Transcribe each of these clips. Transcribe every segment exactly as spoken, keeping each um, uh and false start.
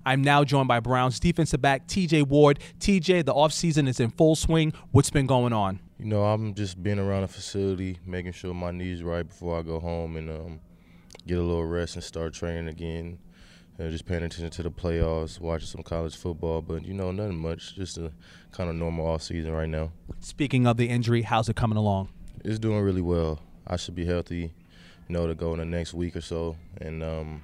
I'm now joined by Browns defensive back T J Ward. T J, the offseason is in full swing. What's been going on? You know, I'm just being around the facility, making sure my knee's right before I go home and um, get a little rest and start training again. Uh, just paying attention to the playoffs, watching some college football, but, you know, nothing much. Just a kind of normal off season right now. Speaking of the injury, how's it coming along? It's doing really well. I should be healthy, you know, to go in the next week or so. And, um,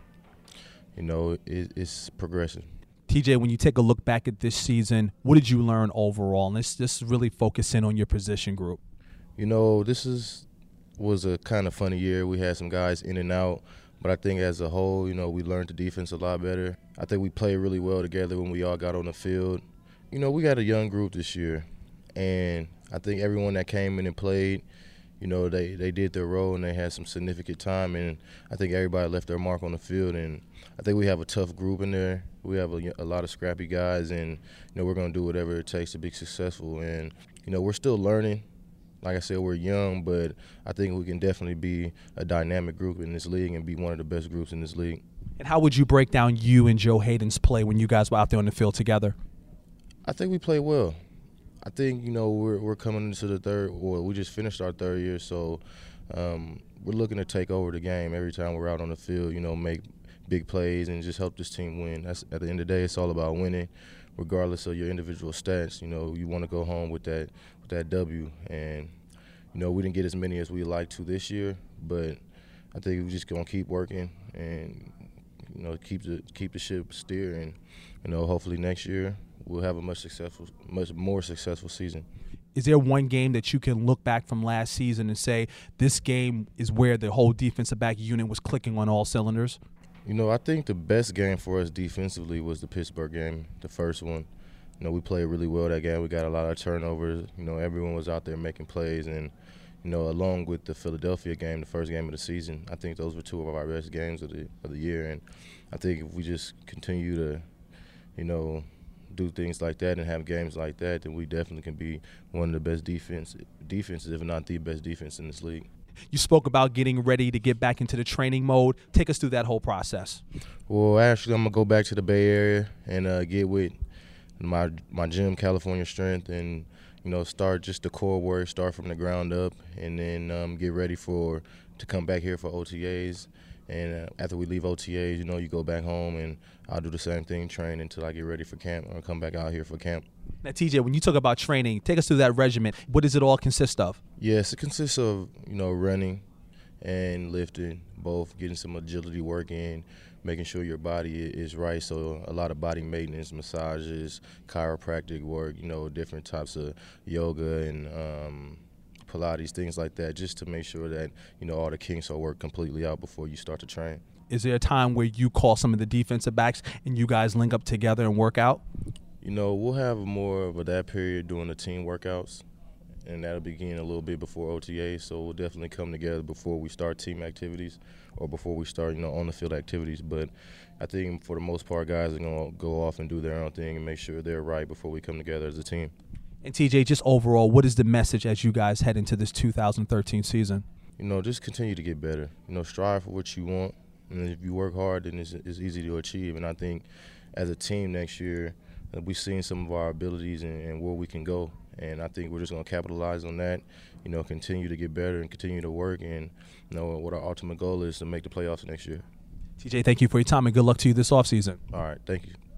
you know, it, it's progressing. T J, when you take a look back at this season, what did you learn overall? And let's just really focus in on your position group. You know, this is was a kind of funny year. We had some guys in and out. But I think as a whole, you know, we learned the defense a lot better. I think we played really well together when we all got on the field. You know, we got a young group this year, and I think everyone that came in and played, you know, they, they did their role and they had some significant time, and I think everybody left their mark on the field. And I think we have a tough group in there. We have a, a lot of scrappy guys, and, you know, we're going to do whatever it takes to be successful. And, you know, we're still learning. Like I said, we're young, but I think we can definitely be a dynamic group in this league and be one of the best groups in this league. And how would you break down you and Joe Haden's play when you guys were out there on the field together? I think we played well. I think, you know, we're we're coming into the third, or we just finished our third year, so um, we're looking to take over the game every time we're out on the field, you know, make big plays and just help this team win. That's, at the end of the day, it's all about winning, regardless of your individual stats. You know, you want to go home with that with that W. And, you know, we didn't get as many as we like to this year, but I think we're just going to keep working and, you know, keep the keep the ship steering. You know, hopefully next year we'll have a much successful, much more successful season. Is there one game that you can look back from last season and say this game is where the whole defensive back unit was clicking on all cylinders? You know, I think the best game for us defensively was the Pittsburgh game, the first one. You know, we played really well that game. We got a lot of turnovers. You know, everyone was out there making plays. And, you know, along with the Philadelphia game, the first game of the season, I think those were two of our best games of the of the year. And I think if we just continue to, you know, do things like that and have games like that, then we definitely can be one of the best defense defenses, if not the best defense in this league. You spoke about getting ready to get back into the training mode. Take us through that whole process. Well, actually, I'm going to go back to the Bay Area and uh, get with my my gym, California Strength, and, you know, start just the core work, start from the ground up, and then um, get ready for to come back here for O T As. And uh, after we leave O T As, you know, you go back home, and I'll do the same thing, train until I get ready for camp or come back out here for camp. Now, T J, when you talk about training, take us through that regimen. What does it all consist of? Yes, it consists of, you know, running and lifting, both getting some agility work in, making sure your body is right. So a lot of body maintenance, massages, chiropractic work, you know, different types of yoga and um, Pilates, things like that, just to make sure that, you know, all the kinks are worked completely out before you start to train. Is there a time where you call some of the defensive backs and you guys link up together and work out? You know, we'll have more of a that period doing the team workouts, and that'll begin a little bit before O T A, so we'll definitely come together before we start team activities or before we start, you know, on-the-field activities. But I think for the most part, guys are going to go off and do their own thing and make sure they're right before we come together as a team. And, T J, just overall, what is the message as you guys head into this two thousand thirteen season? You know, just continue to get better. You know, strive for what you want, and if you work hard, then it's, it's easy to achieve. And I think as a team next year, we've seen some of our abilities and, and where we can go, and I think we're just going to capitalize on that, you know, continue to get better and continue to work, and, you know, what our ultimate goal is to make the playoffs next year. T J, thank you for your time, and good luck to you this offseason. All right, thank you.